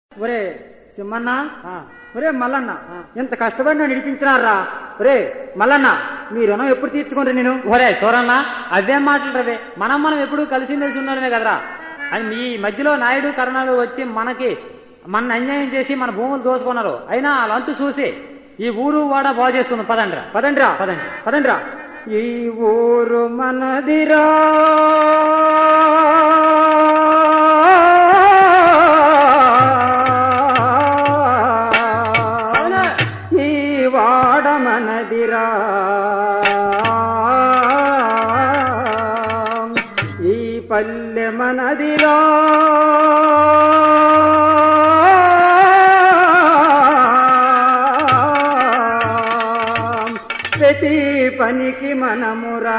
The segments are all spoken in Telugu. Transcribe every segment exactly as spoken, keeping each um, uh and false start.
ఒరే సింహన్న, ఒరే మల్లన్న, ఎంత కష్టపడి నన్ను నడిపించినారా? ఒరే మల్లన్న, మీ రుణం ఎప్పుడు తీర్చుకుంటా నేను? ఒరే చూరన్నా, అవేం మాటలు రవే. మనం మనం ఎప్పుడు కలిసిమెలిసి ఉన్నామే కదరా. అని మీ మధ్యలో నాయుడు కరణాలు వచ్చి మనకి మన అన్యాయం చేసి మన భూములు దోసుకున్నారు. అయినా వాళ్ళంతు చూసి ఈ ఊరు వాడ బాగు చేసుకుందాం. పదండ్రా పదండ్రా పదండి పదండ్రా. ఈ ఊరు మనదిరా, ఈ వాడ మనదిరా, ఈ పల్లె మనదిరా, ప్రతి పనికి మనమురా.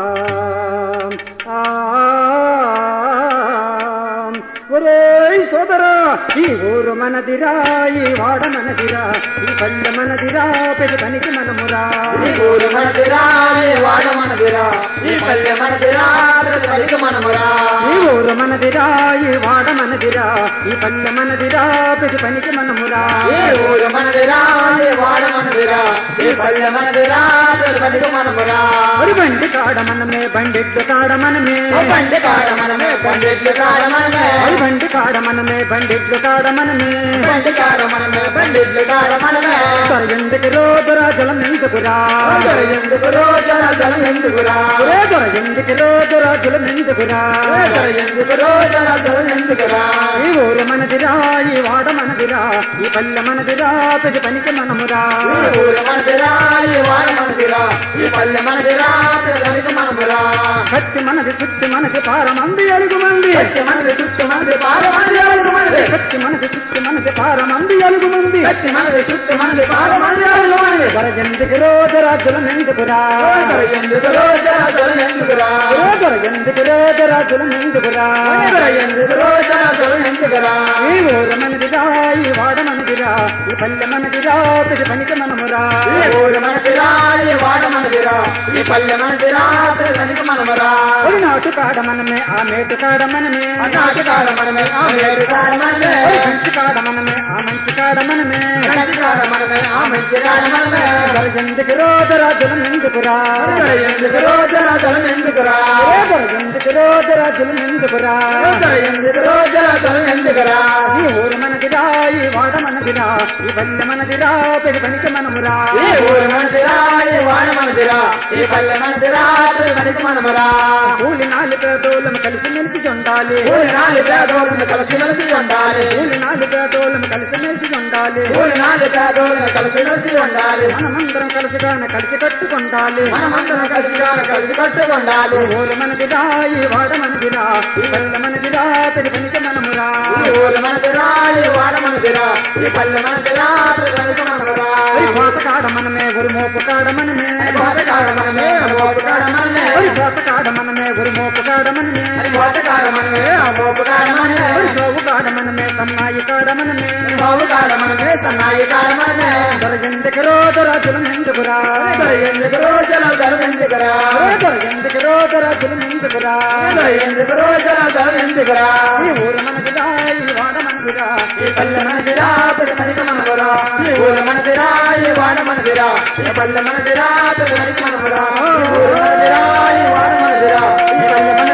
ఒరే సోదరా, ఈ ఊరు మనదిరా, ఈ వాడ మనదిరా, ఈ పల్లె మనదిరా, ప్రతి పనికి మనమురా. ఈ ఊరు మనదిరా, ఈ వాడ మనదిరా, ఈ పల్లె మనదిరా, ప్రతి పనికి మనమురా. ఈ ఊరు మనదిరా, ఈ వాడ మనదిరా, ఈ పల్లె మనదిరా, ప్రతి పనికి మనమురా. ఈ ఊరు మనదిరా, ఈ వాడ మనదిరా, ఈ పల్లె మనదిరా, ప్రతి పనికి మనమురా. ఒరి బండి కాడ మనమే, బండెట్లు కాడ మనమే, బండి కాడ మనమే, బండెట్లు కాడ మనమే, ఒరి బండి కాడ మనమే, బండెట్లు కాడ మనమే, బండి కాడ మనమే, బండెట్లు కాడ మనమే. దొర ఎందుకు రోజురా జలం ఎందుకురా, దొర ఎందుకు రోజున జలం ఎందుకురా, ఒరే దొర ఎందుకు రోజురా జలం ఎందుకురా, దొర ఎందుకు రోజున జలం ఎందుకురా. ఈ ఊరు మనదిరా, ఈ వాడ మనదిరా, ఈ పల్లె మనదిరా, ప్రతి పనికి మనమురా. ఈ ఊరు మనదిరా, ఈ వాడ మనదిరా, ఈ పల్లె మనదిరా, ప్రతి పనికి మనమురా. కత్తి మనది చుట్టు మనది పారమంది అలుగు మంది, కత్తి మనది చుట్టూ మనది పార మనది అడుగు మనది, కత్తి మనది చుట్టు మనది పారమంది అలుగు మంది, కత్తి మనది చుట్టూ మనది పార మనది అడుగు మనది. దొర ఎందుకు రోజురా జలం ఎందుకురా, దొర ఎందుకు రోజున జలం ఎందుకురా, ఒరే దొర ఎందుకు రోజురా జలం ఎందుకురా. దొర ఎందుకు రోజున జలం ఎందుకురా. ఈ ఊరు మనదిరా, ఈ వాడ మనదిరా, ఈ పల్లె మనదిరా, ప్రతి పనికి మనమురా. ఈ ఊరు మనదిరా, ఈ వాడ మనదిరా, ఈ పల్లె మనదిరా, ప్రతి పనికి మనమురా. ఒరి నాటు కాడ మనమే, ఆ మేటు కాడ మనమే, ఆ నాటి కాడ మనమే, ఆ మేడు కాడ మనమే, ఒరి మంచి కాడ మనమే, ఆ మంచి కాడ మనమే, మంచి కాడ మనమే, ఆ మంచి కాడ మనమే. దొర ఎందుకు రోజురా జలం ఎందుకురా, దొర ఎందుకు రోజున జలం ఎందుకురా, ఒరే దొర ఎందుకు రోజురా జలం ఎందుకురా. దొర ఎందుకు రోజున జలం ఎందుకురా. ఈ ఊరు మనదిరా, ఈ వాడ మనదిరా, ఈ పల్లె మనదిరా, ప్రతి పనికి మనమురా. ఈ ఊరు మనదిరా, ఈ వాడ మనదిరా, ఈ పల్లె మనదిరా, ప్రతి పనికి మనమురా. కూలి నాలుగు పేదోళ్ళము కలిసి మెలిసి ఉండాలి, ఊరి నాలుగు పేదోళ్ళను కలిసి మెలిసి ఉండాలి, కూలి నాలుగు పేదోళ్ళము కలిసి మెలిసి ఉండాలి. ఊరి నాలుగు పేదోళ్ళను కలిసి మెలిసి ఉండాలి. మనమందరం కలిసిగానే కలిసి కట్టుకుండాలి. మనమందరం కలిసిగా కలిసి కట్టుకుండాలి. ఊరు మనదిరా, ఈ వాడ మనదిరా, ఈ పల్లె మనదిరా, ప్రతి పనికి మనమురా. ఈ ఊరు మనదిరా, ఈ వాడ మనదిరా, ఈ పల్లె మనదిరా, ప్రతి పనికి మనమురా. ఒరి కోత కాడ మనమే, ఒరి మోపు కాడ మనమే, కోట కాడ మనమే, మోపు కాడ మనమే, ఒరి కోత కాడ మనమే, ఒరి మోపు కాడ మనమే, కోట కాడ మనమే, మోపు కాడ మనమే, ఒరి సోవు కాడ మనమే, సన్నాయి కాడ మనమే, సోము కాడ మనమే, సన్నాయి కాడ మనమే. దొర ఎందుకు రోజురా జలం ఎందుకురా, దొర ఎందుకు రోజున జలం ఎందుకురా, ఒరే దొర ఎందుకు రోజురా జలం ఎందుకురా. దొర ఎందుకు రోజున జలం ఎందుకురా. ఈ ఊరు మనదిరా, ఈ వాడ మనదిరా, ఈ పల్లె మనదిరా, ప్రతి పనికి మనమురా. ఈ ఊరు మనదిరా, ఈ వాడ మనదిరా, ఈ పల్లె మనదిరా, ప్రతి పనికి మనమురా. ఈ ఊరు మనదిరా, ఈ వాడ మనదిరా, ఈ పల్లె మనదిరా.